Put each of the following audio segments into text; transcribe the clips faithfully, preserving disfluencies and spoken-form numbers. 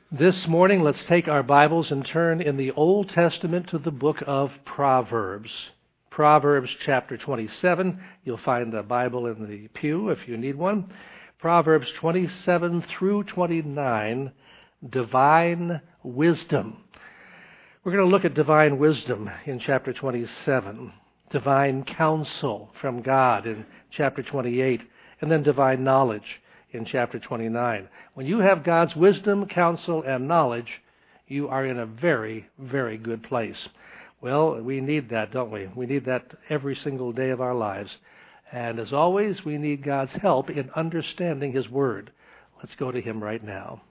This morning, let's take our Bibles and turn in the Old Testament to the book of Proverbs. Proverbs chapter twenty-seven. You'll find the Bible in the pew if you need one. Proverbs twenty-seven through twenty-nine, divine wisdom. We're going to look at divine wisdom in chapter twenty-seven, divine counsel from God in chapter twenty-eight, and then divine knowledge in chapter twenty-nine. When you have God's wisdom, counsel, and knowledge, you are in a very, very good place. Well, we need that, don't we? We need that every single day of our lives. And as always, we need God's help in understanding His Word. Let's go to Him right now.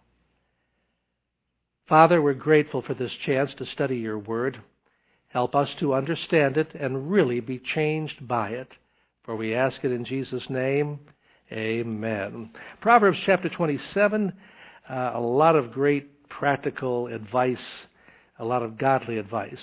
Father, we're grateful for this chance to study Your Word. Help us to understand it and really be changed by it. For we ask it in Jesus' name. Amen. Proverbs chapter twenty-seven, uh, a lot of great practical advice, a lot of godly advice.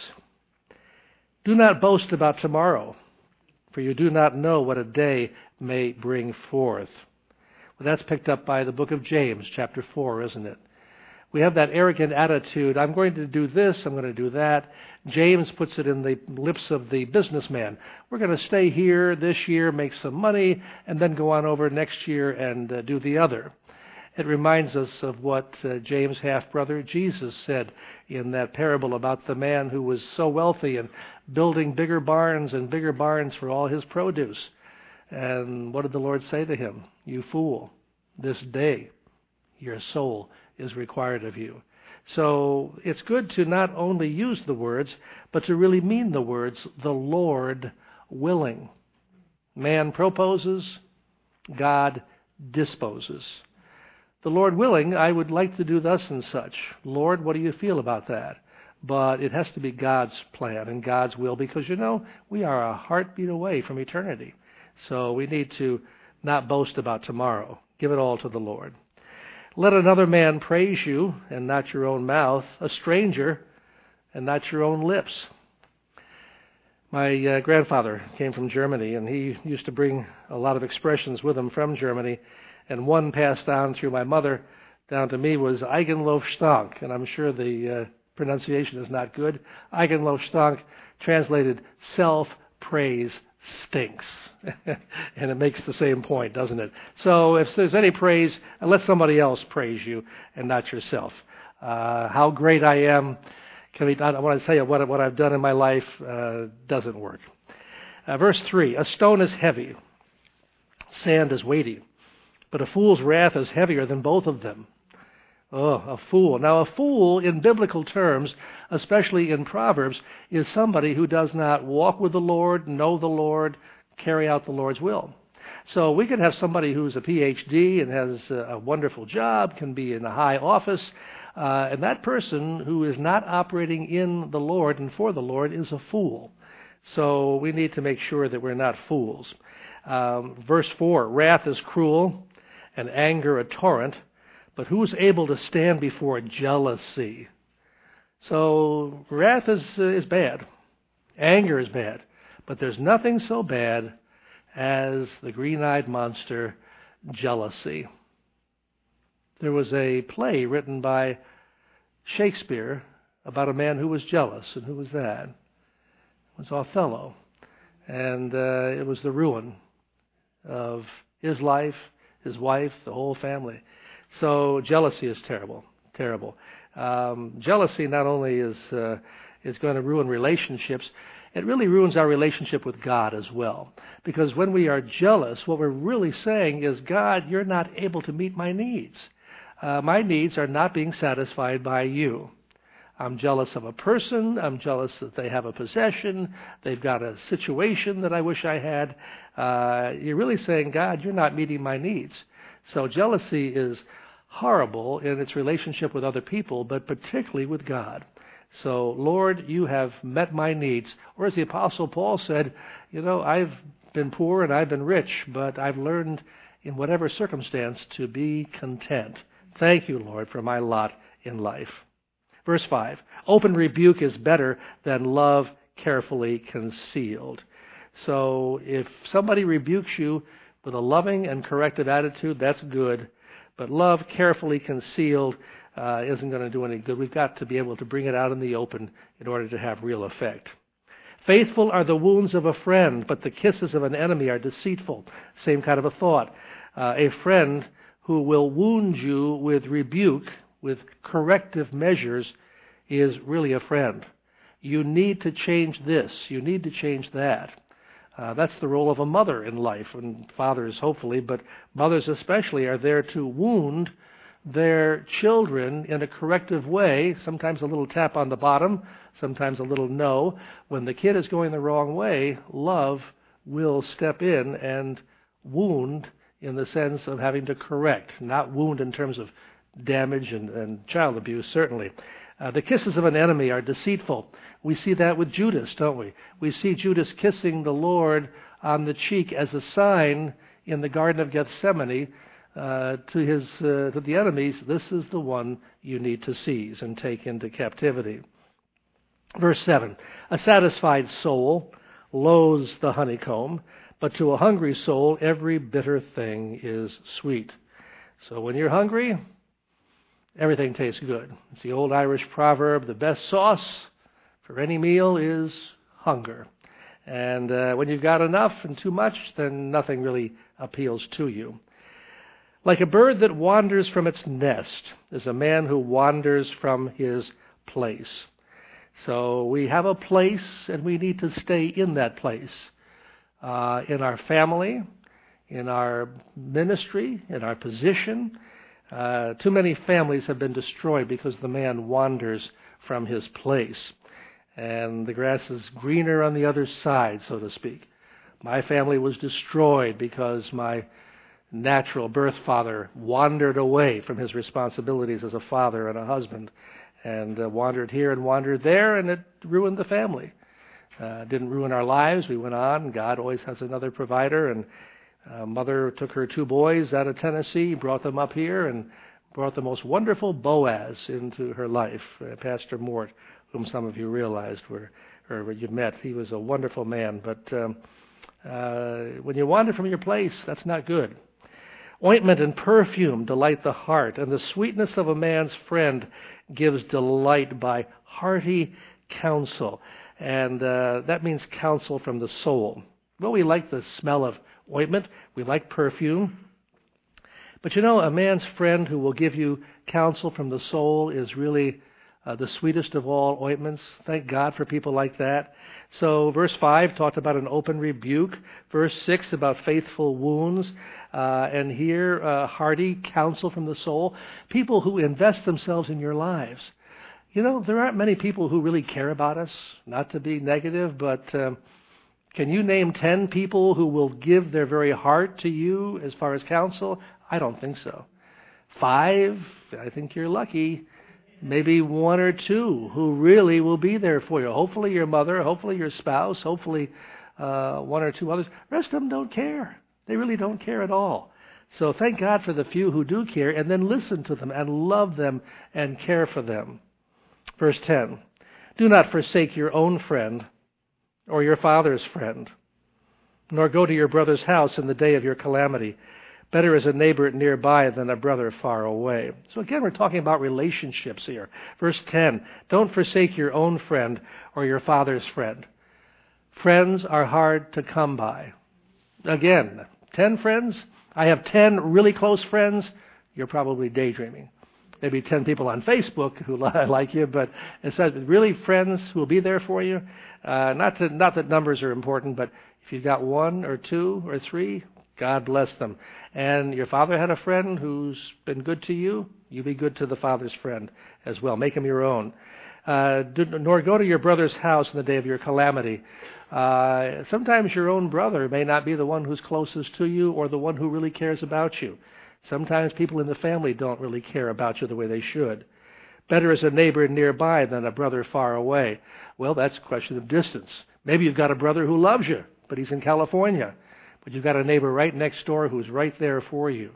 Do not boast about tomorrow, for you do not know what a day may bring forth. Well, that's picked up by the book of James, chapter four, isn't it? We have that arrogant attitude, I'm going to do this, I'm going to do that. James puts it in the lips of the businessman. We're going to stay here this year, make some money, and then go on over next year and uh, do the other. It reminds us of what uh, James' half-brother Jesus said in that parable about the man who was so wealthy and building bigger barns and bigger barns for all his produce. And what did the Lord say to him? You fool, this day your soul is required of you. So it's good to not only use the words, but to really mean the words, the Lord willing. Man proposes, God disposes. The Lord willing, I would like to do thus and such. Lord, what do you feel about that? But it has to be God's plan and God's will, because, you know, we are a heartbeat away from eternity. So we need to not boast about tomorrow. Give it all to the Lord. Let another man praise you, and not your own mouth, a stranger, and not your own lips. My uh, grandfather came from Germany, and he used to bring a lot of expressions with him from Germany, and one passed down through my mother down to me was Eigenlob and I'm sure the uh, pronunciation is not good. Eigenlob translated self-praise stinks. And it makes the same point, doesn't it? So if there's any praise, let somebody else praise you and not yourself. Uh, how great I am, can we, I want to tell you what, what I've done in my life uh, doesn't work. Uh, verse three, a stone is heavy, sand is weighty, but a fool's wrath is heavier than both of them. Oh, a fool. Now, a fool in biblical terms, especially in Proverbs, is somebody who does not walk with the Lord, know the Lord, carry out the Lord's will. So we could have somebody who's a P H D and has a wonderful job, can be in a high office, uh, and that person who is not operating in the Lord and for the Lord is a fool. So we need to make sure that we're not fools. Um, verse four, wrath is cruel and anger a torrent, but who is able to stand before jealousy? So wrath is uh, is bad. Anger is bad. But there's nothing so bad as the green-eyed monster, jealousy. There was a play written by Shakespeare about a man who was jealous. And who was that? It was Othello. And uh, it was the ruin of his life, his wife, the whole family. So jealousy is terrible, terrible. Um, jealousy not only is uh, is going to ruin relationships, it really ruins our relationship with God as well. Because when we are jealous, what we're really saying is, God, you're not able to meet my needs. Uh, my needs are not being satisfied by you. I'm jealous of a person. I'm jealous that they have a possession. They've got a situation that I wish I had. Uh, you're really saying, God, you're not meeting my needs. So jealousy is horrible in its relationship with other people, but particularly with God. So, Lord, you have met my needs. Or as the Apostle Paul said, you know, I've been poor and I've been rich, but I've learned in whatever circumstance to be content. Thank you, Lord, for my lot in life. Verse five, open rebuke is better than love carefully concealed. So if somebody rebukes you with a loving and corrective attitude, that's good. But love carefully concealed uh, isn't going to do any good. We've got to be able to bring it out in the open in order to have real effect. Faithful are the wounds of a friend, but the kisses of an enemy are deceitful. Same kind of a thought. Uh, a friend who will wound you with rebuke, with corrective measures, is really a friend. You need to change this. You need to change that. Uh, that's the role of a mother in life, and fathers hopefully, but mothers especially are there to wound their children in a corrective way, sometimes a little tap on the bottom, sometimes a little no. When the kid is going the wrong way, love will step in and wound in the sense of having to correct, not wound in terms of damage and, and child abuse, certainly. Uh, the kisses of an enemy are deceitful. We see that with Judas, don't we? We see Judas kissing the Lord on the cheek as a sign in the Garden of Gethsemane uh, to his uh, to the enemies. This is the one you need to seize and take into captivity. Verse seven, a satisfied soul loathes the honeycomb, but to a hungry soul every bitter thing is sweet. So when you're hungry, everything tastes good. It's the old Irish proverb, the best sauce for any meal is hunger. And uh, when you've got enough and too much, then nothing really appeals to you. Like a bird that wanders from its nest is a man who wanders from his place. So we have a place, and we need to stay in that place. Uh, in our family, in our ministry, in our position. Uh, too many families have been destroyed because the man wanders from his place. And the grass is greener on the other side, so to speak. My family was destroyed because my natural birth father wandered away from his responsibilities as a father and a husband, and uh, wandered here and wandered there, and it ruined the family. Uh, didn't ruin our lives. We went on. God always has another provider, and uh, mother took her two boys out of Tennessee, brought them up here, and brought the most wonderful Boaz into her life, uh, Pastor Mort, whom some of you realized were, or you met. He was a wonderful man, but um, uh, when you wander from your place, that's not good. Ointment and perfume delight the heart, and the sweetness of a man's friend gives delight by hearty counsel. And uh, that means counsel from the soul. Well, we like the smell of ointment. We like perfume. But you know, a man's friend who will give you counsel from the soul is really uh, the sweetest of all ointments. Thank God for people like that. So verse five talked about an open rebuke. Verse six about faithful wounds. Uh, and here, uh, hearty counsel from the soul. People who invest themselves in your lives. You know, there aren't many people who really care about us, not to be negative, but um, can you name ten people who will give their very heart to you as far as counsel? I don't think so. Five, I think you're lucky. Maybe one or two who really will be there for you. Hopefully your mother, hopefully your spouse, hopefully uh, one or two others. The rest of them don't care. They really don't care at all. So thank God for the few who do care, and then listen to them and love them and care for them. Verse ten, do not forsake your own friend or your father's friend, nor go to your brother's house in the day of your calamity. Better is a neighbor nearby than a brother far away. So again, we're talking about relationships here. Verse ten, don't forsake your own friend or your father's friend. Friends are hard to come by. Again, ten friends? I have ten really close friends. You're probably daydreaming. Maybe ten people on Facebook who like you, but it says really friends who will be there for you. Uh, not to, not that numbers are important, but if you've got one or two or three, God bless them. And your father had a friend who's been good to you, you be good to the father's friend as well. Make him your own. Uh, do, nor go to your brother's house in the day of your calamity. Uh, sometimes your own brother may not be the one who's closest to you or the one who really cares about you. Sometimes people in the family don't really care about you the way they should. Better is a neighbor nearby than a brother far away. Well, that's a question of distance. Maybe you've got a brother who loves you, but he's in California. But you've got a neighbor right next door who's right there for you.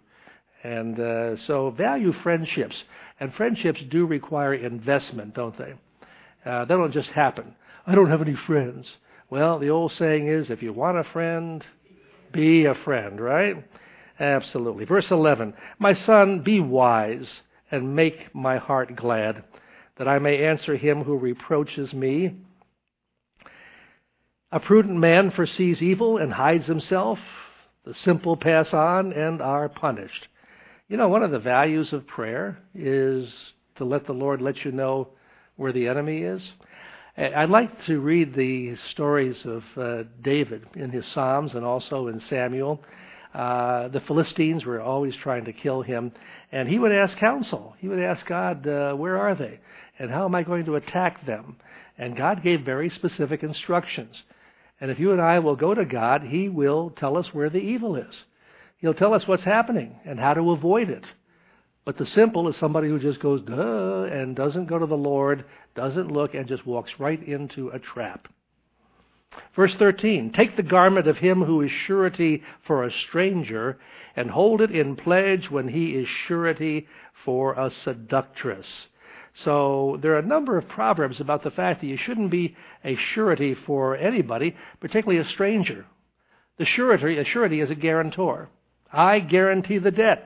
And uh, so value friendships. And friendships do require investment, don't they? Uh, they don't just happen. I don't have any friends. Well, the old saying is, if you want a friend, be a friend, right? Absolutely. Verse eleven, my son, be wise and make my heart glad, that I may answer him who reproaches me. A prudent man foresees evil and hides himself. The simple pass on and are punished. You know, one of the values of prayer is to let the Lord let you know where the enemy is. I'd like to read the stories of uh, David in his Psalms and also in Samuel. Uh, the Philistines were always trying to kill him, and he would ask counsel. He would ask God, uh, where are they? And how am I going to attack them? And God gave very specific instructions. And if you and I will go to God, he will tell us where the evil is. He'll tell us what's happening and how to avoid it. But the simple is somebody who just goes, duh, and doesn't go to the Lord, doesn't look, and just walks right into a trap. Verse thirteen, take the garment of him who is surety for a stranger, and hold it in pledge when he is surety for a seductress. So there are a number of proverbs about the fact that you shouldn't be a surety for anybody, particularly a stranger. The surety, a surety is a guarantor. I guarantee the debt.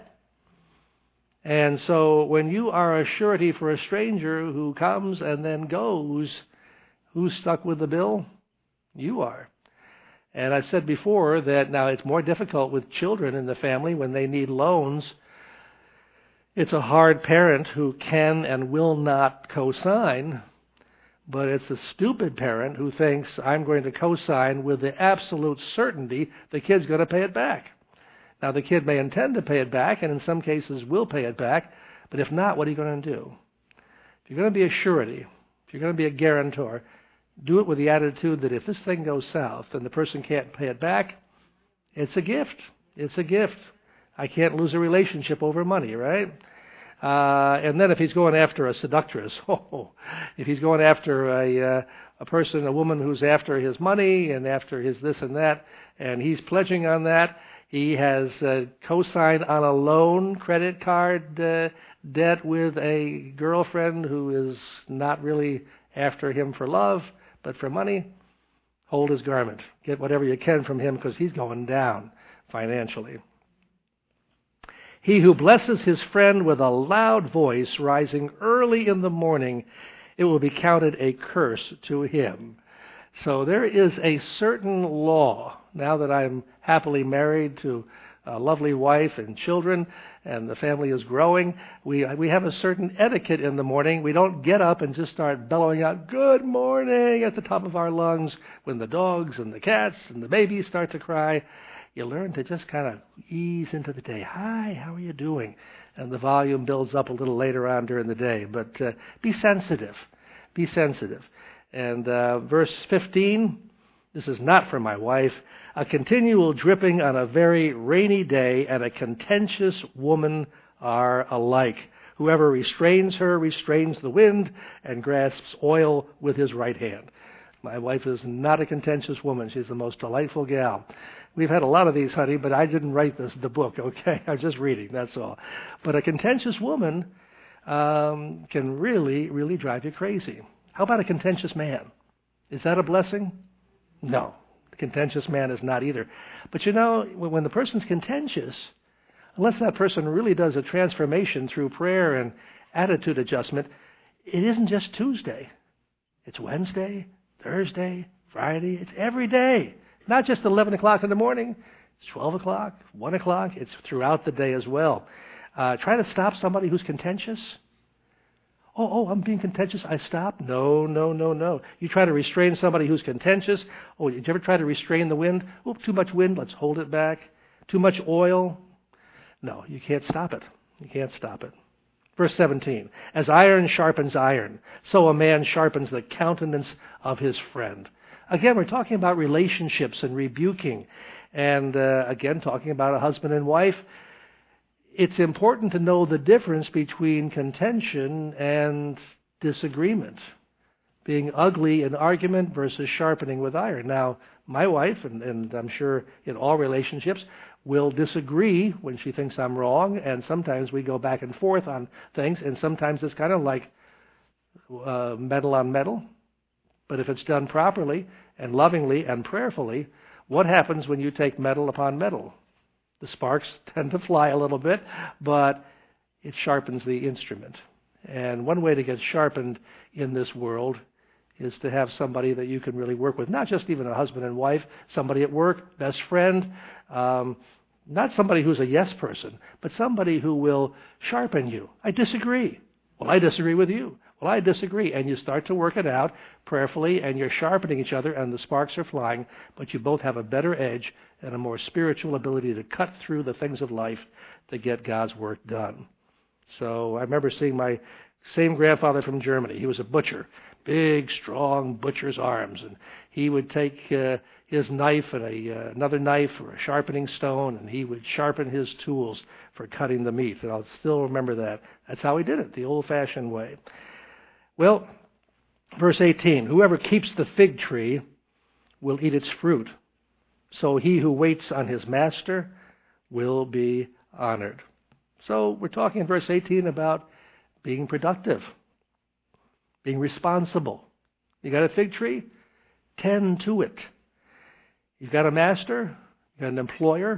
And so when you are a surety for a stranger who comes and then goes, who's stuck with the bill? You are. And I said before that now it's more difficult with children in the family when they need loans. It's a hard parent who can and will not co-sign, but it's a stupid parent who thinks I'm going to co-sign with the absolute certainty the kid's going to pay it back. Now, the kid may intend to pay it back, and in some cases will pay it back, but if not, what are you going to do? If you're going to be a surety, if you're going to be a guarantor, do it with the attitude that if this thing goes south and the person can't pay it back, it's a gift. It's a gift. I can't lose a relationship over money, right? Uh, and then if he's going after a seductress, oh, if he's going after a, uh, a person, a woman who's after his money and after his this and that, and he's pledging on that, he has uh, co-signed on a loan, credit card uh, debt with a girlfriend who is not really after him for love, but for money. Hold his garment. Get whatever you can from him because he's going down financially. He who blesses his friend with a loud voice rising early in the morning, it will be counted a curse to him. So there is a certain law, now that I'm happily married to a lovely wife and children, and the family is growing, we we have a certain etiquette in the morning. We don't get up and just start bellowing out, good morning, at the top of our lungs when the dogs and the cats and the babies start to cry. You learn to just kind of ease into the day. Hi, how are you doing? And the volume builds up a little later on during the day. But uh, be sensitive. Be sensitive. And uh, verse fifteen, this is not for my wife. A continual dripping on a very rainy day and a contentious woman are alike. Whoever restrains her restrains the wind and grasps oil with his right hand. My wife is not a contentious woman. She's the most delightful gal. We've had a lot of these, honey, but I didn't write this the book, okay? I was just reading, that's all. But a contentious woman um, can really, really drive you crazy. How about a contentious man? Is that a blessing? No. A contentious man is not either. But you know, when the person's contentious, unless that person really does a transformation through prayer and attitude adjustment, it isn't just Tuesday. It's Wednesday, Thursday, Friday. It's every day. Not just eleven o'clock in the morning. It's twelve o'clock, one o'clock. It's throughout the day as well. Uh, try to stop somebody who's contentious. Oh, oh, I'm being contentious. I stop? No, no, no, no. You try to restrain somebody who's contentious. Oh, did you ever try to restrain the wind? Oh, too much wind. Let's hold it back. Too much oil. No, you can't stop it. You can't stop it. Verse seventeen, as iron sharpens iron, so a man sharpens the countenance of his friend. Again, we're talking about relationships and rebuking. And uh, again, talking about a husband and wife. It's important to know the difference between contention and disagreement. Being ugly in argument versus sharpening with iron. Now, my wife, and, and I'm sure in all relationships, will disagree when she thinks I'm wrong, and sometimes we go back and forth on things, and sometimes it's kind of like uh, metal on metal. But if it's done properly and lovingly and prayerfully, what happens when you take metal upon metal? The sparks tend to fly a little bit, but it sharpens the instrument. And one way to get sharpened in this world is to have somebody that you can really work with. Not just even a husband and wife, somebody at work, best friend, um, not somebody who's a yes person, but somebody who will sharpen you. I disagree. Well, I disagree with you. Well, I disagree. And you start to work it out prayerfully, and you're sharpening each other, and the sparks are flying, but you both have a better edge and a more spiritual ability to cut through the things of life to get God's work done. So I remember seeing my same grandfather from Germany. He was a butcher, big, strong butcher's arms, and he would take uh, his knife and a, uh, another knife or a sharpening stone, and he would sharpen his tools for cutting the meat. And I'll still remember that. That's how he did it, the old-fashioned way. Well, verse eighteen, whoever keeps the fig tree will eat its fruit. So he who waits on his master will be honored. So we're talking in verse eighteen about being productive, being responsible. You got a fig tree? Tend to it. You've got a master, you've got an employer,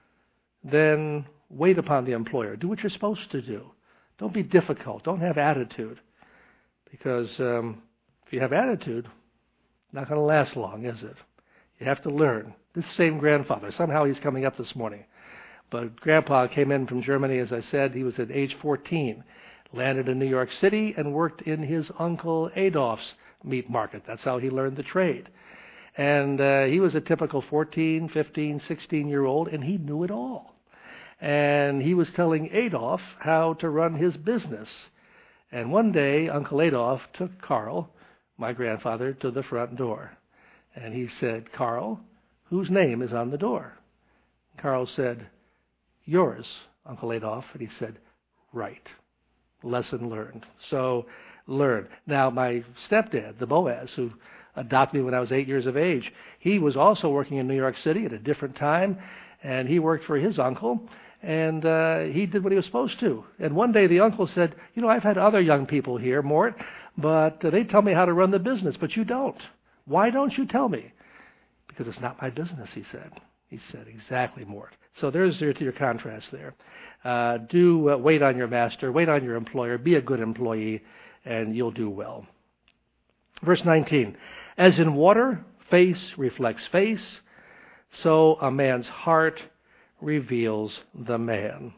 then wait upon the employer. Do what you're supposed to do. Don't be difficult. Don't have attitude. Because um, if you have attitude, it's not going to last long, is it? You have to learn. This same grandfather, somehow he's coming up this morning. But Grandpa came in from Germany, as I said. He was at age fourteen, landed in New York City, and worked in his Uncle Adolph's meat market. That's how he learned the trade. And uh, he was a typical fourteen, fifteen, sixteen-year-old, and he knew it all. And he was telling Adolph how to run his business. And one day, Uncle Adolph took Carl, my grandfather, to the front door. And he said, Carl, whose name is on the door? Carl said, yours, Uncle Adolph. And he said, right. Lesson learned. So, learn. Now, my stepdad, the Boaz, who adopted me when I was eight years of age, he was also working in New York City at a different time, and he worked for his uncle, and uh, he did what he was supposed to. And one day the uncle said, you know, I've had other young people here, Mort, but uh, they tell me how to run the business, but you don't. Why don't you tell me? Because it's not my business, he said. He said, exactly, Mort. So there's your, your contrast there. Uh, do uh, wait on your master, wait on your employer, be a good employee, and you'll do well. Verse nineteen, as in water, face reflects face, so a man's heart reveals the man.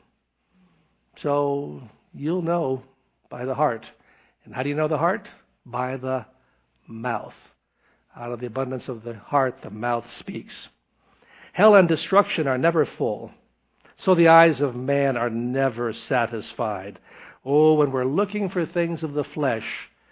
So you'll know by the heart. And how do you know the heart? By the mouth. Out of the abundance of the heart, the mouth speaks. Hell and destruction are never full, so the eyes of man are never satisfied. Oh, when we're looking for things of the flesh,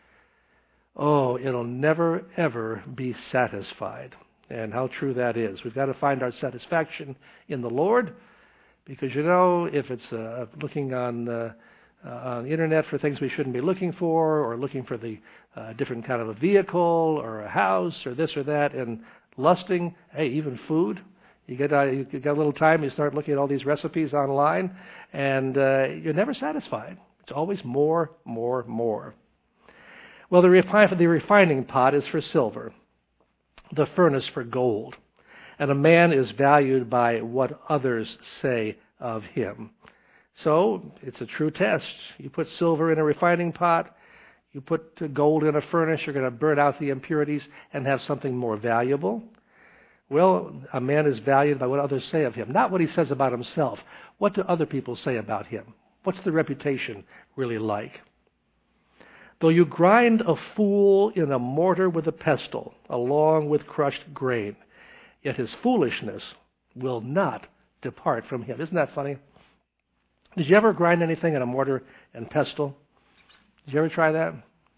oh, it'll never, ever be satisfied. And how true that is. We've got to find our satisfaction in the Lord, because, you know, if it's uh, looking on, uh, uh, on the internet for things we shouldn't be looking for, or looking for the uh, different kind of a vehicle or a house or this or that, and lusting, hey, even food. You get, uh, you get a little time, you start looking at all these recipes online, and uh, you're never satisfied. It's always more, more, more. Well, the, refine- the refining pot is for silver, the furnace for gold, and a man is valued by what others say of him. So it's a true test. You put silver in a refining pot, you put gold in a furnace, you're going to burn out the impurities and have something more valuable. Well, a man is valued by what others say of him, not what he says about himself. What do other people say about him? What's the reputation really like? Though you grind a fool in a mortar with a pestle, along with crushed grain, yet his foolishness will not depart from him. Isn't that funny? Did you ever grind anything in a mortar and pestle? Did you ever try that?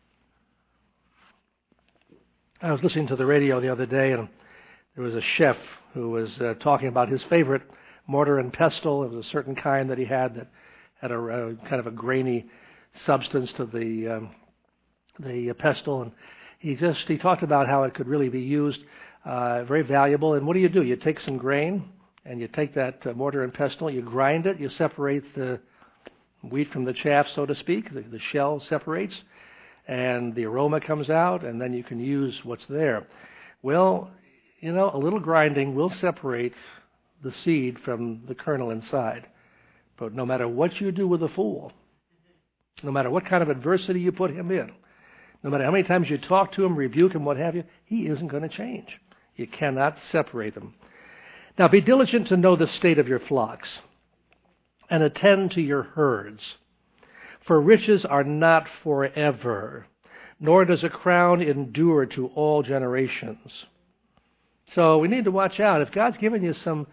I was listening to the radio the other day, and there was a chef who was uh, talking about his favorite mortar and pestle. It was a certain kind that he had that had a uh, kind of a grainy substance to the um, the pestle, and he just he talked about how it could really be used, uh, very valuable. And what do you do? You take some grain, and you take that uh, mortar and pestle, you grind it, you separate the wheat from the chaff, so to speak. The, the shell separates, and the aroma comes out, and then you can use what's there. Well, you know, a little grinding will separate the seed from the kernel inside. But no matter what you do with a fool, no matter what kind of adversity you put him in, no matter how many times you talk to him, rebuke him, what have you, he isn't going to change. You cannot separate them. Now be diligent to know the state of your flocks, and attend to your herds. For riches are not forever, nor does a crown endure to all generations. So we need to watch out. If God's given you some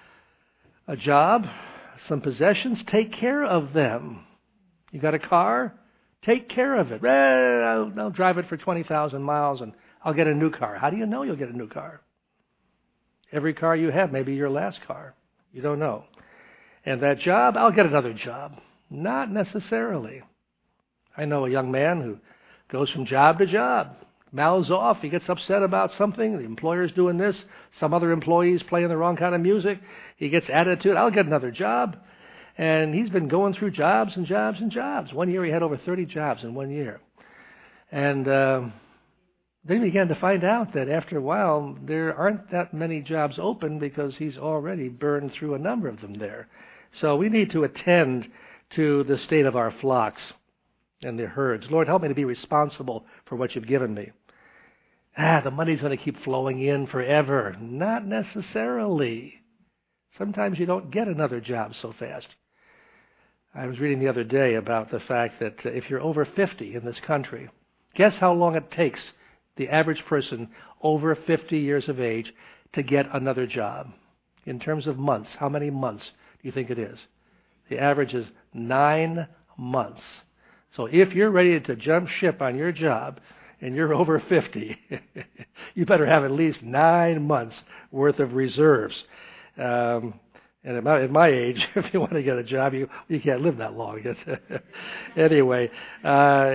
a job, some possessions, take care of them. You got a car? Take care of it. Eh, I'll, I'll drive it for twenty thousand miles and I'll get a new car. How do you know you'll get a new car? Every car you have may be your last car. You don't know. And that job, I'll get another job. Not necessarily. I know a young man who goes from job to job, mouths off, he gets upset about something, the employer's doing this, some other employee's playing the wrong kind of music, he gets added to it, I'll get another job. And he's been going through jobs and jobs and jobs. One year he had over thirty jobs in one year. And uh, then he began to find out that after a while there aren't that many jobs open because he's already burned through a number of them there. So we need to attend to the state of our flocks and their herds. Lord, help me to be responsible for what you've given me. Ah, the money's going to keep flowing in forever. Not necessarily. Sometimes you don't get another job so fast. I was reading the other day about the fact that if you're over fifty in this country, guess how long it takes the average person over fifty years of age to get another job? In terms of months, how many months do you think it is? The average is nine months. So if you're ready to jump ship on your job and you're over fifty, you better have at least nine months worth of reserves. Um, and at my, at my age, if you want to get a job, you you can't live that long. Anyway, uh,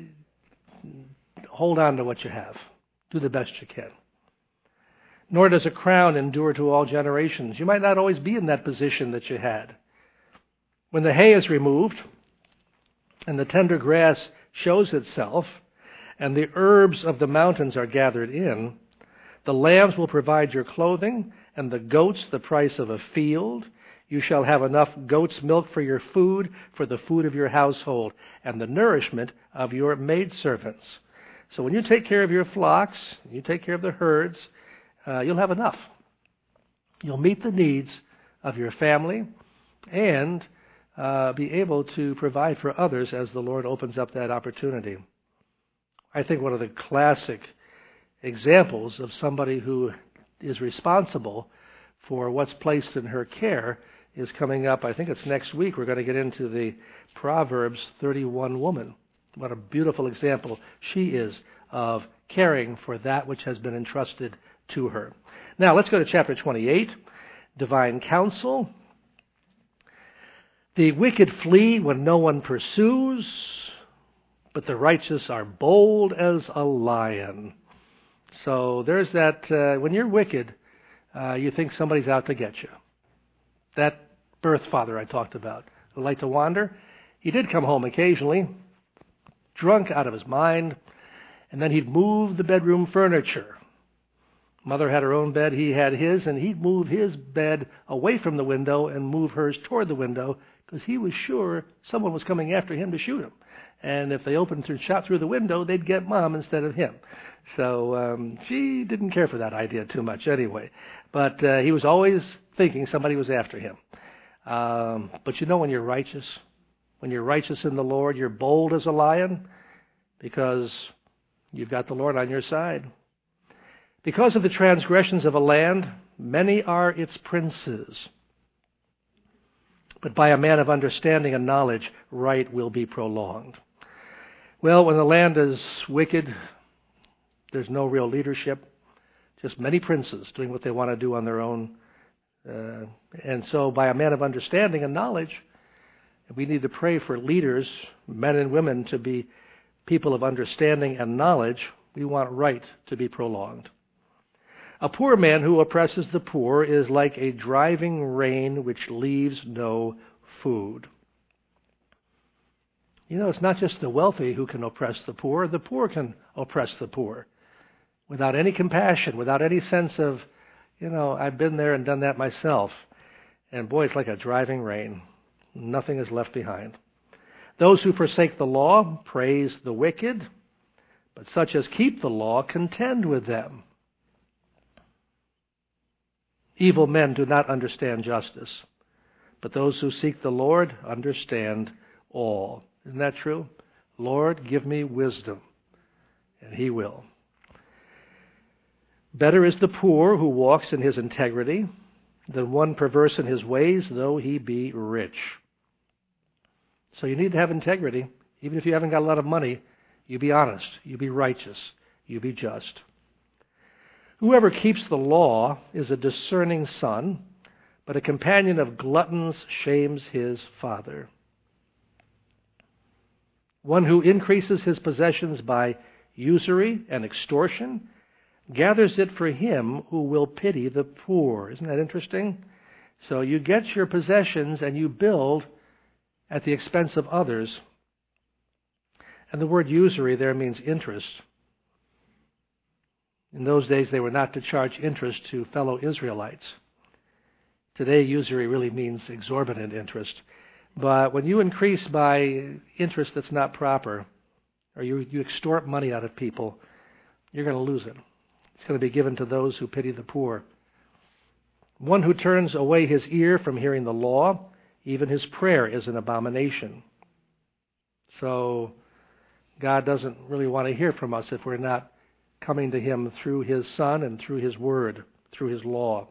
hold on to what you have. Do the best you can. Nor does a crown endure to all generations. You might not always be in that position that you had. When the hay is removed and the tender grass shows itself and the herbs of the mountains are gathered in, the lambs will provide your clothing and the goats the price of a field. You shall have enough goat's milk for your food, for the food of your household, and the nourishment of your maidservants. So when you take care of your flocks, you take care of the herds, uh, you'll have enough. You'll meet the needs of your family and uh, be able to provide for others as the Lord opens up that opportunity. I think one of the classic examples of somebody who is responsible for what's placed in her care is coming up. I think it's next week. We're going to get into the Proverbs thirty-one woman. What a beautiful example she is of caring for that which has been entrusted to her. Now let's go to chapter twenty-eight, divine counsel. The wicked flee when no one pursues, but the righteous are bold as a lion. So there's that, uh, when you're wicked, uh, you think somebody's out to get you. That birth father I talked about, who liked to wander, he did come home occasionally, drunk out of his mind, and then he'd move the bedroom furniture. Mother had her own bed, he had his, and he'd move his bed away from the window and move hers toward the window because he was sure someone was coming after him to shoot him. And if they opened and shot through the window, they'd get Mom instead of him. So um, she didn't care for that idea too much anyway. But uh, he was always thinking somebody was after him. Um, but you know when you're righteous, when you're righteous in the Lord, you're bold as a lion because you've got the Lord on your side. Because of the transgressions of a land, many are its princes. But by a man of understanding and knowledge, right will be prolonged. Well, when the land is wicked, there's no real leadership, just many princes doing what they want to do on their own. Uh, and so by a man of understanding and knowledge, we need to pray for leaders, men and women, to be people of understanding and knowledge. We want right to be prolonged. A poor man who oppresses the poor is like a driving rain which leaves no food. You know, it's not just the wealthy who can oppress the poor. The poor can oppress the poor without any compassion, without any sense of, you know, I've been there and done that myself. And boy, it's like a driving rain. Nothing is left behind. Those who forsake the law praise the wicked, but such as keep the law contend with them. Evil men do not understand justice, but those who seek the Lord understand all. Isn't that true? Lord, give me wisdom, and he will. Better is the poor who walks in his integrity than one perverse in his ways, though he be rich. So you need to have integrity. Even if you haven't got a lot of money, you be honest, you be righteous, you be just. Whoever keeps the law is a discerning son, but a companion of gluttons shames his father. One who increases his possessions by usury and extortion gathers it for him who will pity the poor. Isn't that interesting? So you get your possessions and you build at the expense of others. And the word usury there means interest. In those days, they were not to charge interest to fellow Israelites. Today, usury really means exorbitant interest. But when you increase by interest that's not proper, or you, you extort money out of people, you're going to lose it. It's going to be given to those who pity the poor. One who turns away his ear from hearing the law, even his prayer is an abomination. So God doesn't really want to hear from us if we're not coming to him through his Son and through his word, through his law.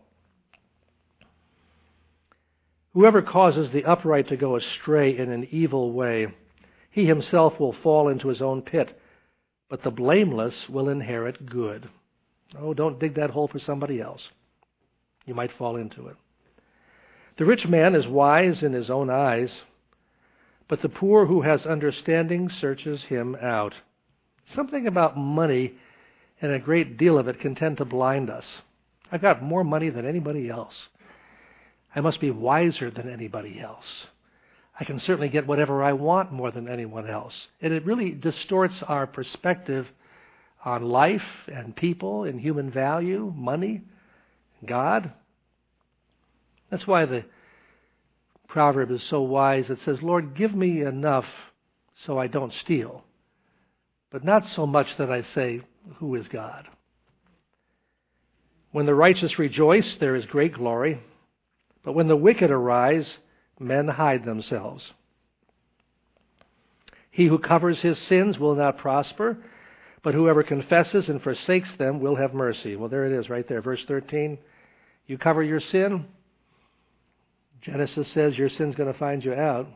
Whoever causes the upright to go astray in an evil way, he himself will fall into his own pit, but the blameless will inherit good. Oh, don't dig that hole for somebody else. You might fall into it. The rich man is wise in his own eyes, but the poor who has understanding searches him out. Something about money, and a great deal of it, can tend to blind us. I've got more money than anybody else. I must be wiser than anybody else. I can certainly get whatever I want more than anyone else. And it really distorts our perspective on life and people and human value, money, God. That's why the proverb is so wise. It says, Lord, give me enough so I don't steal, but not so much that I say, who is God? When the righteous rejoice, there is great glory, but when the wicked arise, men hide themselves. He who covers his sins will not prosper, but whoever confesses and forsakes them will have mercy. Well, there it is right there, verse thirteen. You cover your sin, Genesis says your sin's going to find you out.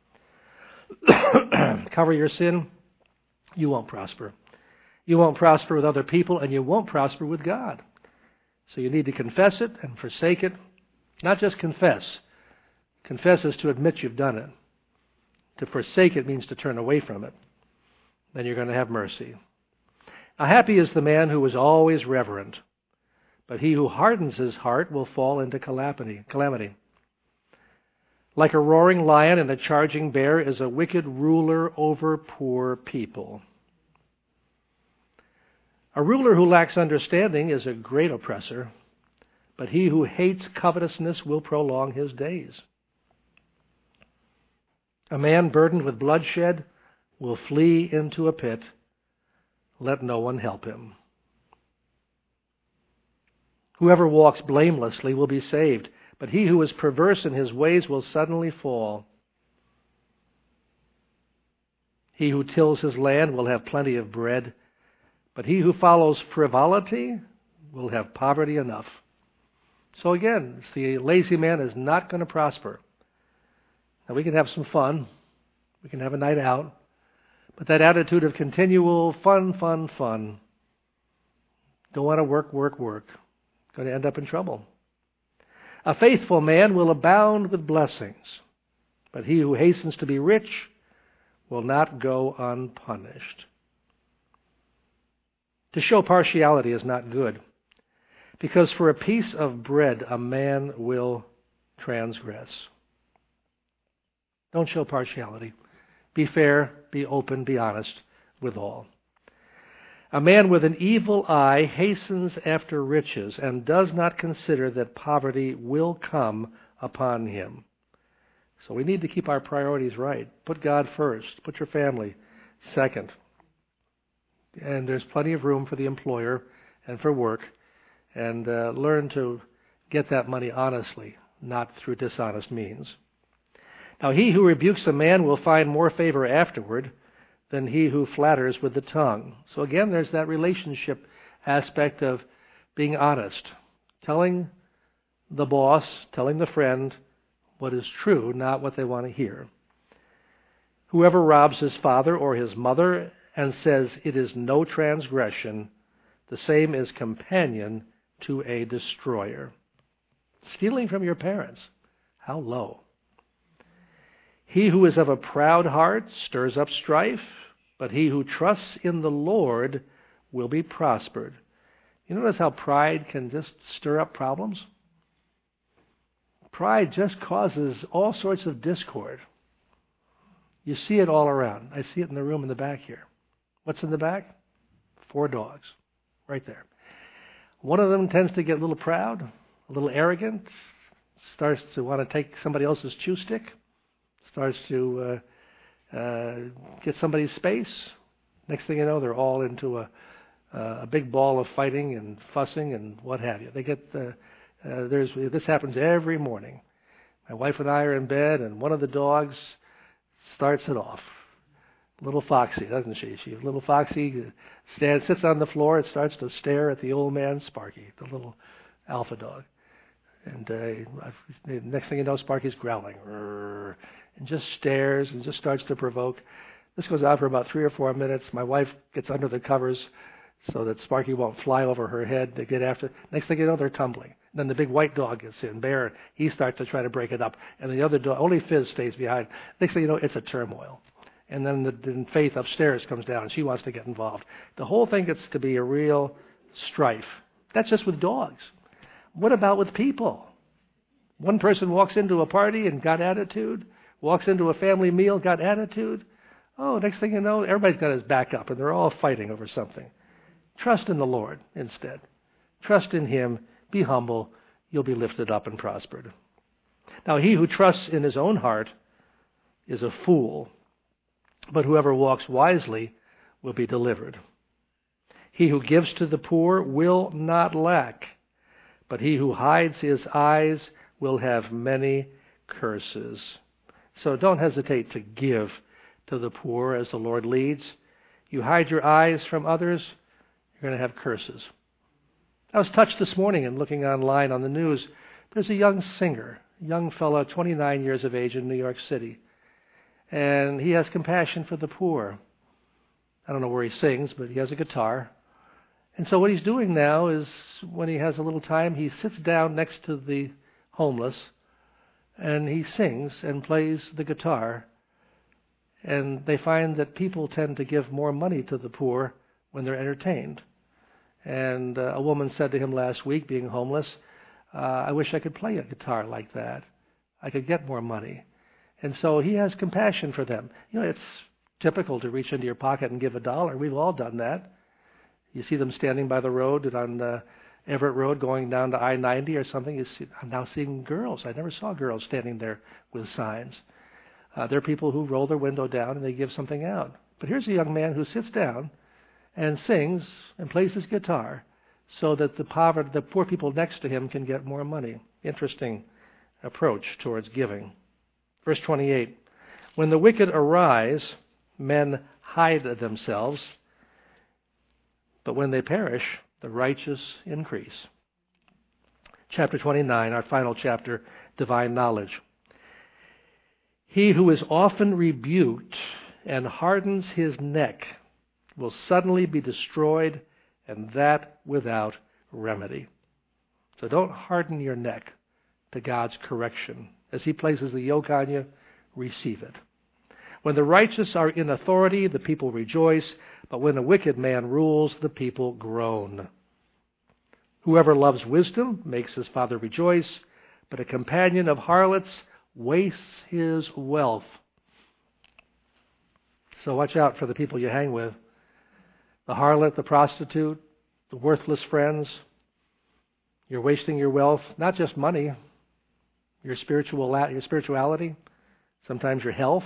Cover your sin, you won't prosper. You won't prosper with other people, and you won't prosper with God. So you need to confess it and forsake it. Not just confess. Confess is to admit you've done it. To forsake it means to turn away from it. Then you're going to have mercy. Now, happy is the man who is always reverent, but he who hardens his heart will fall into calamity. calamity. Like a roaring lion and a charging bear is a wicked ruler over poor people. A ruler who lacks understanding is a great oppressor, but he who hates covetousness will prolong his days. A man burdened with bloodshed will flee into a pit. Let no one help him. Whoever walks blamelessly will be saved, but he who is perverse in his ways will suddenly fall. He who tills his land will have plenty of bread, but he who follows frivolity will have poverty enough. So again, the lazy man is not going to prosper. Now, we can have some fun. We can have a night out. But that attitude of continual fun, fun, fun, don't want to work, work, work, going to end up in trouble. A faithful man will abound with blessings, but he who hastens to be rich will not go unpunished. To show partiality is not good, because for a piece of bread a man will transgress. Don't show partiality. Be fair, be open, be honest with all. A man with an evil eye hastens after riches and does not consider that poverty will come upon him. So we need to keep our priorities right. Put God first. Put your family second. And there's plenty of room for the employer and for work. And uh, learn to get that money honestly, not through dishonest means. Now, he who rebukes a man will find more favor afterward than he who flatters with the tongue. So again, there's that relationship aspect of being honest. Telling the boss, telling the friend what is true, not what they want to hear. Whoever robs his father or his mother and says it is no transgression, the same is companion to a destroyer. Stealing from your parents, how low. He who is of a proud heart stirs up strife, but he who trusts in the Lord will be prospered. You notice how pride can just stir up problems? Pride just causes all sorts of discord. You see it all around. I see it in the room in the back here. What's in the back? Four dogs, right there. One of them tends to get a little proud, a little arrogant, starts to want to take somebody else's chew stick, starts to uh, uh, get somebody's space. Next thing you know, they're all into a, uh, a big ball of fighting and fussing and what have you. They get uh, uh, there's this happens every morning. My wife and I are in bed, and one of the dogs starts it off. Little Foxy, doesn't she? She little Foxy stands, sits on the floor, and starts to stare at the old man Sparky, the little alpha dog. And uh, the next thing you know, Sparky's growling, and just stares and just starts to provoke. This goes on for about three or four minutes. My wife gets under the covers so that Sparky won't fly over her head. They get after. Next thing you know, they're tumbling. Then the big white dog gets in, Bear. He starts to try to break it up, and the other dog, only Fizz, stays behind. Next thing you know, it's a turmoil. And then, the, then Faith upstairs comes down, and she wants to get involved. The whole thing gets to be a real strife. That's just with dogs. What about with people? One person walks into a party and got attitude, walks into a family meal, got attitude. Oh, next thing you know, everybody's got his back up, and they're all fighting over something. Trust in the Lord instead. Trust in Him. Be humble. You'll be lifted up and prospered. Now, he who trusts in his own heart is a fool, but whoever walks wisely will be delivered. He who gives to the poor will not lack, but he who hides his eyes will have many curses. So don't hesitate to give to the poor as the Lord leads. You hide your eyes from others, you're going to have curses. I was touched this morning in looking online on the news. There's a young singer, a young fellow, twenty-nine years of age in New York City. And he has compassion for the poor. I don't know where he sings, but he has a guitar. And so what he's doing now is, when he has a little time, he sits down next to the homeless, and he sings and plays the guitar. And they find that people tend to give more money to the poor when they're entertained. And uh, a woman said to him last week, being homeless, uh, I wish I could play a guitar like that. I could get more money. And so he has compassion for them. You know, it's typical to reach into your pocket and give a dollar. We've all done that. You see them standing by the road on uh, Everett Road going down to I ninety or something. You see, I'm now seeing girls. I never saw girls standing there with signs. Uh, there are people who roll their window down and they give something out. But here's a young man who sits down and sings and plays his guitar so that the poverty, the poor people next to him can get more money. Interesting approach towards giving. Verse twenty-eight, when the wicked arise, men hide themselves, but when they perish, the righteous increase. Chapter twenty-nine, our final chapter, divine knowledge. He who is often rebuked and hardens his neck will suddenly be destroyed, and that without remedy. So don't harden your neck to God's correction. As He places the yoke on you, receive it. When the righteous are in authority, the people rejoice, but when a wicked man rules, the people groan. Whoever loves wisdom makes his father rejoice, but a companion of harlots wastes his wealth. So watch out for the people you hang with. The harlot, the prostitute, the worthless friends. You're wasting your wealth, not just money, your spiritual your spirituality. sometimes your health.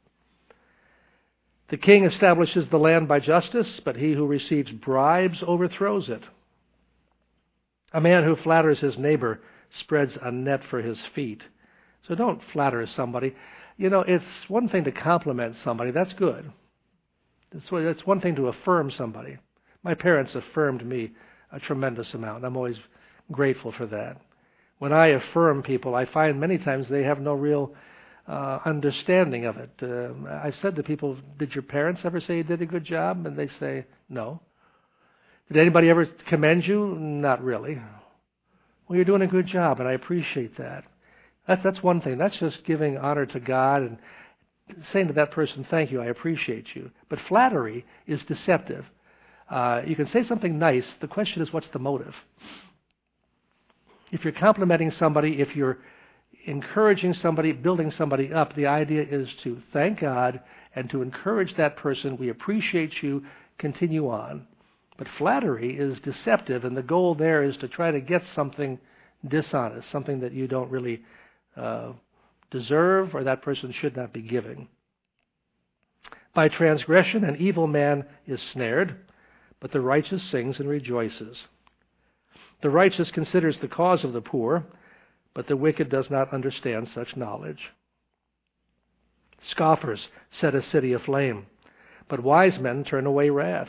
The king establishes the land by justice, but he who receives bribes overthrows it. A man who flatters his neighbor spreads a net for his feet. So don't flatter somebody. You know, it's one thing to compliment somebody. That's good. It's, it's one thing to affirm somebody. My parents affirmed me a tremendous amount. I'm always grateful for that. When I affirm people, I find many times they have no real uh, understanding of it. Uh, I've said to people, did your parents ever say you did a good job? And they say, no. Did anybody ever commend you? Not really. Well, you're doing a good job, and I appreciate that. That's, that's one thing. That's just giving honor to God and saying to that person, thank you, I appreciate you. But flattery is deceptive. Uh, you can say something nice. The question is, what's the motive? If you're complimenting somebody, if you're encouraging somebody, building somebody up, the idea is to thank God and to encourage that person. We appreciate you. Continue on. But flattery is deceptive, and the goal there is to try to get something dishonest, something that you don't really uh, deserve or that person should not be giving. By transgression, an evil man is snared, but the righteous sings and rejoices. The righteous considers the cause of the poor, but the wicked does not understand such knowledge. Scoffers set a city aflame, but wise men turn away wrath.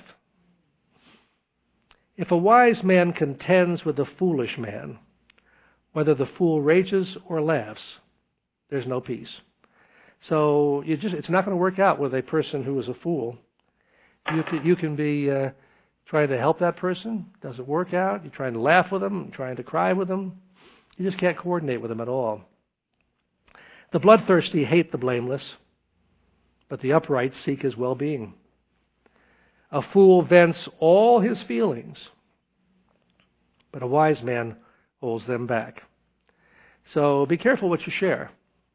If a wise man contends with a foolish man, whether the fool rages or laughs, there's no peace. So you just, it's not going to work out with a person who is a fool. You can, you can be uh, trying to help that person. Doesn't work out. You're trying to laugh with them, trying to cry with them. You just can't coordinate with them at all. The bloodthirsty hate the blameless, but the upright seek his well-being. A fool vents all his feelings, but a wise man holds them back. So be careful what you share.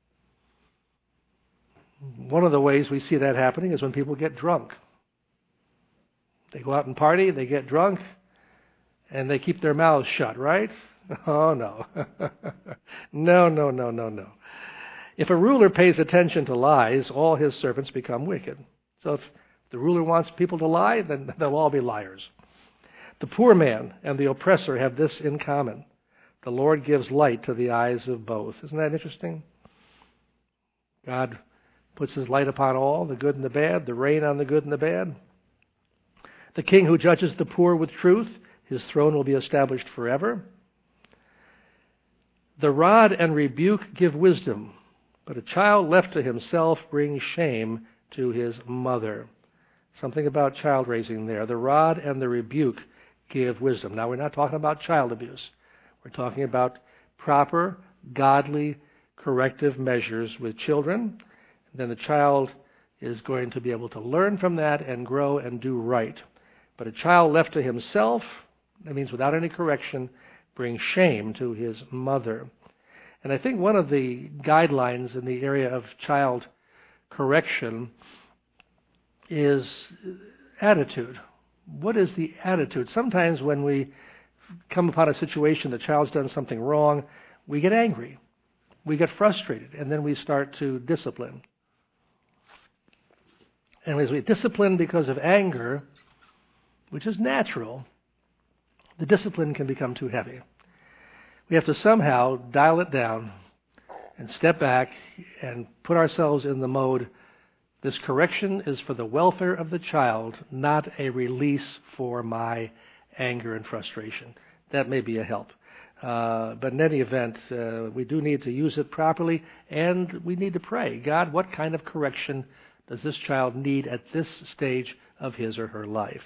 One of the ways we see that happening is when people get drunk. They go out and party, they get drunk, and they keep their mouths shut, right? Oh, no. no, no, no, no, no. If a ruler pays attention to lies, all his servants become wicked. So if the ruler wants people to lie, then they'll all be liars. The poor man and the oppressor have this in common. The Lord gives light to the eyes of both. Isn't that interesting? God puts his light upon all, the good and the bad, the rain on the good and the bad. The king who judges the poor with truth, his throne will be established forever. The rod and rebuke give wisdom, but a child left to himself brings shame to his mother. Something about child raising there. The rod and the rebuke give wisdom. Now, we're not talking about child abuse. We're talking about proper, godly, corrective measures with children. Then the child is going to be able to learn from that and grow and do right. But a child left to himself, that means without any correction, brings shame to his mother. And I think one of the guidelines in the area of child correction is attitude. What is the attitude? Sometimes when we come upon a situation, the child's done something wrong, we get angry. We get frustrated, and then we start to discipline. And as we discipline because of anger, which is natural, the discipline can become too heavy. We have to somehow dial it down and step back and put ourselves in the mode, this correction is for the welfare of the child, not a release for my anger and frustration. That may be a help. Uh, but in any event, uh, we do need to use it properly, and we need to pray, God, what kind of correction does this child need at this stage of his or her life?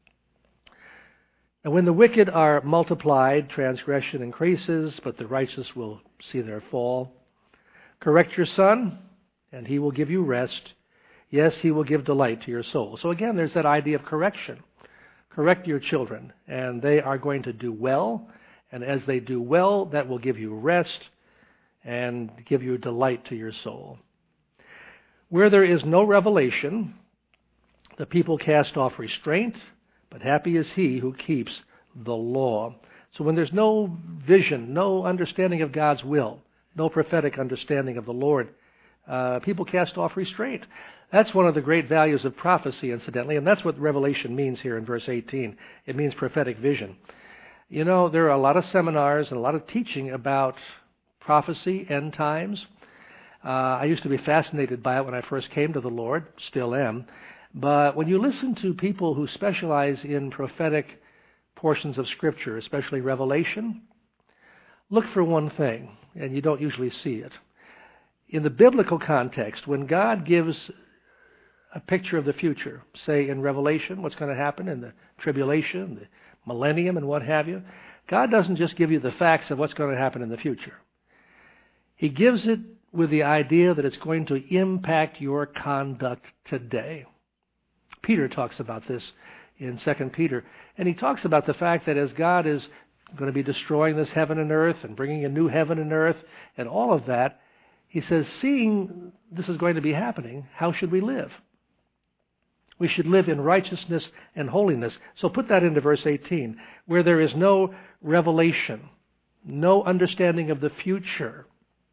And when the wicked are multiplied, transgression increases, but the righteous will see their fall. Correct your son, and he will give you rest. Yes, he will give delight to your soul. So again, there's that idea of correction. Correct your children, and they are going to do well. And as they do well, that will give you rest and give you delight to your soul. Where there is no revelation, the people cast off restraint, but happy is he who keeps the law. So when there's no vision, no understanding of God's will, no prophetic understanding of the Lord, Uh, people cast off restraint. That's one of the great values of prophecy, incidentally, and that's what Revelation means here in verse eighteen. It means prophetic vision. You know, there are a lot of seminars and a lot of teaching about prophecy, end times. Uh, I used to be fascinated by it when I first came to the Lord, still am. But when you listen to people who specialize in prophetic portions of Scripture, especially Revelation, look for one thing, and you don't usually see it. In the biblical context, when God gives a picture of the future, say in Revelation, what's going to happen in the tribulation, the millennium, and what have you, God doesn't just give you the facts of what's going to happen in the future. He gives it with the idea that it's going to impact your conduct today. Peter talks about this in Second Peter, and he talks about the fact that as God is going to be destroying this heaven and earth and bringing a new heaven and earth and all of that, he says, seeing this is going to be happening, how should we live? We should live in righteousness and holiness. So put that into verse eighteen, where there is no revelation, no understanding of the future.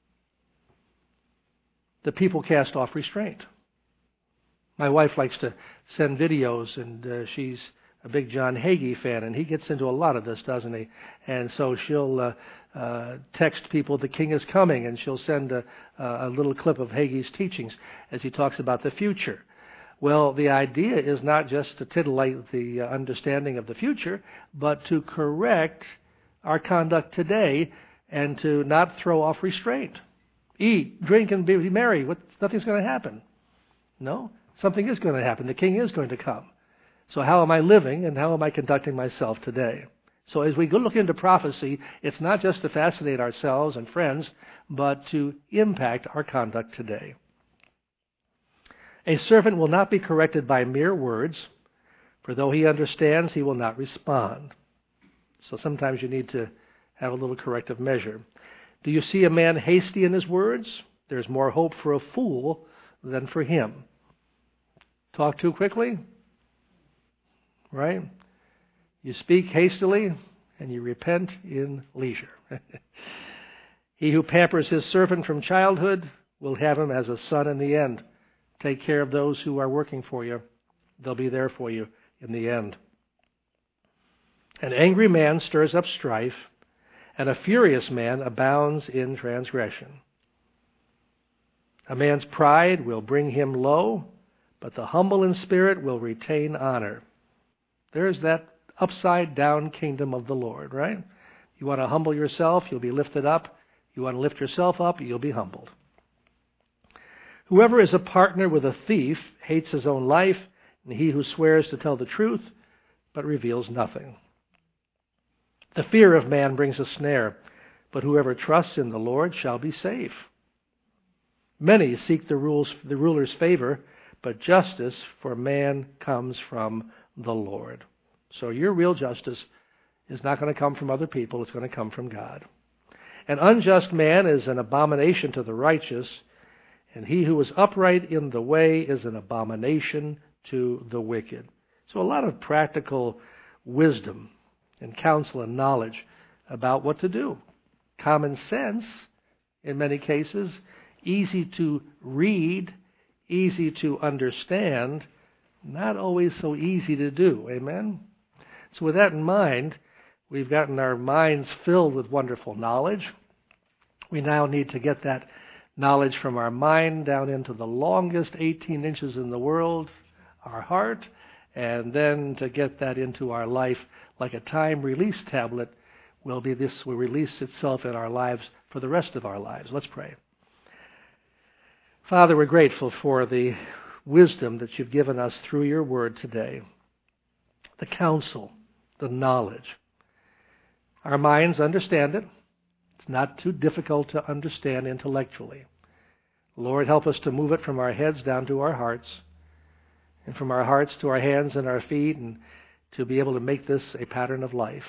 The people cast off restraint. My wife likes to send videos, and uh, she's a big John Hagee fan, and he gets into a lot of this, doesn't he? And so she'll uh, uh, text people, the king is coming, and she'll send a, a little clip of Hagee's teachings as he talks about the future. Well, the idea is not just to titillate the uh, understanding of the future, but to correct our conduct today and to not throw off restraint. Eat, drink, and be merry. What, nothing's going to happen. No, something is going to happen. The king is going to come. So how am I living and how am I conducting myself today? So as we go look into prophecy, it's not just to fascinate ourselves and friends, but to impact our conduct today. A servant will not be corrected by mere words, for though he understands, he will not respond. So sometimes you need to have a little corrective measure. Do you see a man hasty in his words? There's more hope for a fool than for him. Talk too quickly? Right? You speak hastily, and you repent in leisure. He who pampers his servant from childhood will have him as a son in the end. Take care of those who are working for you. They'll be there for you in the end. An angry man stirs up strife, and a furious man abounds in transgression. A man's pride will bring him low, but the humble in spirit will retain honor. There's that upside-down kingdom of the Lord, right? You want to humble yourself, you'll be lifted up. You want to lift yourself up, you'll be humbled. Whoever is a partner with a thief hates his own life, and he who swears to tell the truth but reveals nothing. The fear of man brings a snare, but whoever trusts in the Lord shall be safe. Many seek the rules, the ruler's favor, but justice for man comes from the Lord. So your real justice is not going to come from other people, it's going to come from God. An unjust man is an abomination to the righteous, and he who is upright in the way is an abomination to the wicked. So a lot of practical wisdom and counsel and knowledge about what to do. Common sense, in many cases, easy to read, easy to understand, not always so easy to do. Amen? So with that in mind, we've gotten our minds filled with wonderful knowledge. We now need to get that knowledge from our mind down into the longest eighteen inches in the world, our heart, and then to get that into our life like a time release tablet will be this will release itself in our lives for the rest of our lives. Let's pray. Father, we're grateful for the wisdom that you've given us through your word today, the counsel, the knowledge. Our minds understand it. It's not too difficult to understand intellectually. Lord, help us to move it from our heads down to our hearts, and from our hearts to our hands and our feet, and to be able to make this a pattern of life.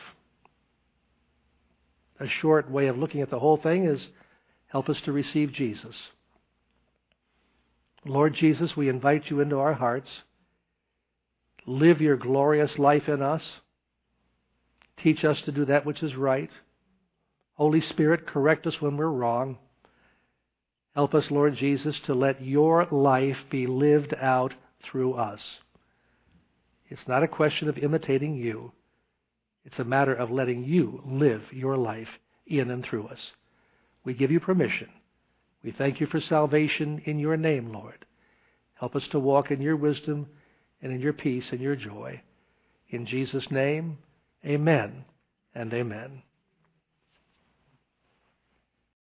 A short way of looking at the whole thing is help us to receive Jesus. Lord Jesus, we invite you into our hearts. Live your glorious life in us. Teach us to do that which is right. Holy Spirit, correct us when we're wrong. Help us, Lord Jesus, to let your life be lived out through us. It's not a question of imitating you. It's a matter of letting you live your life in and through us. We give you permission. We thank you for salvation in your name, Lord. Help us to walk in your wisdom and in your peace and your joy. In Jesus' name, amen and amen.